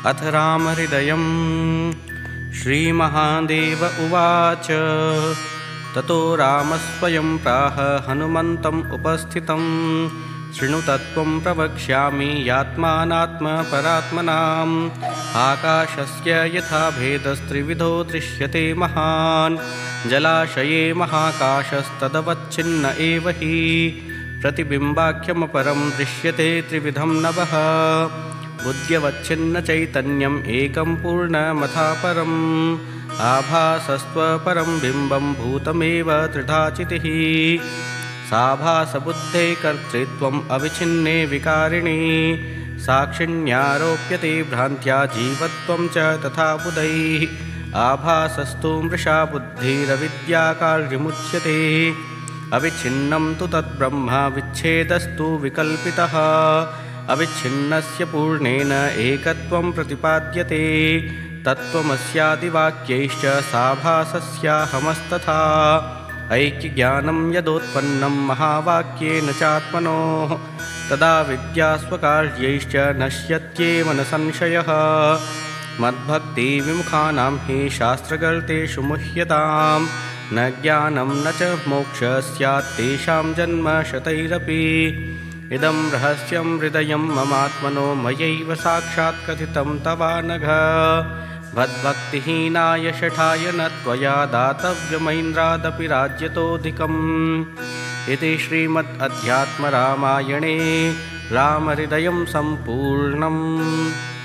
अथ रामहृदयम्। श्रीमहादेव उवाच। ततो रामस्वयं प्राह हनुमन्तम् उपस्थितं। शृणु तत्त्वं प्रवक्ष्यामि यात्मानात्मपरात्मनाम्। आकाशस्य यथा भेदस्त्रिविधो दृश्यते महान्। जलाशये महाकाशस्तदवच्छिन्न एव हि। प्रतिबिम्बाख्यमपरं दृश्यते त्रिविधं नभः। बुद्ध्यवच्छिन्न चैतन्यम् एकं पूर्णमथा परम्। आभासस्त्वपरं बिम्बं भूतमेव त्रिधा चितिः। साभासबुद्धे कर्तृत्वम् अविच्छिन्ने विकारिणि। साक्षिण्यारोप्यते भ्रान्त्या जीवत्वं च तथा बुधैः। आभासस्तु मृषा बुद्धिरविद्याकार्यमुच्यते। अविच्छिन्नं तु तद्ब्रह्म विच्छेदस्तु विकल्पितः। अविच्छिन्नस्य पूर्णेन एकत्वं प्रतिपाद्यते। तत्त्वमस्यादिवाक्यैश्च साभासस्याहमस्तथा। ऐक्यज्ञानं यदोत्पन्नं महावाक्येन चात्मनोः। तदा विद्यास्वकार्यैश्च नश्यत्येव न संशयः। मद्भक्तिविमुखानां हि शास्त्रगर्तेषु मुह्यतां। न ज्ञानं न च मोक्षः स्यात् तेषां जन्म शतैरपि। इदं रहस्यं हृदयं ममात्मनो मयैव साक्षात् कथितं तवानघ। भद्भक्तिहीनाय शठाय न त्वया दातव्यमैन्द्रादपि राज्यतोऽधिकम्। इति श्रीमद् अध्यात्मरामायणे रामहृदयं सम्पूर्णम्।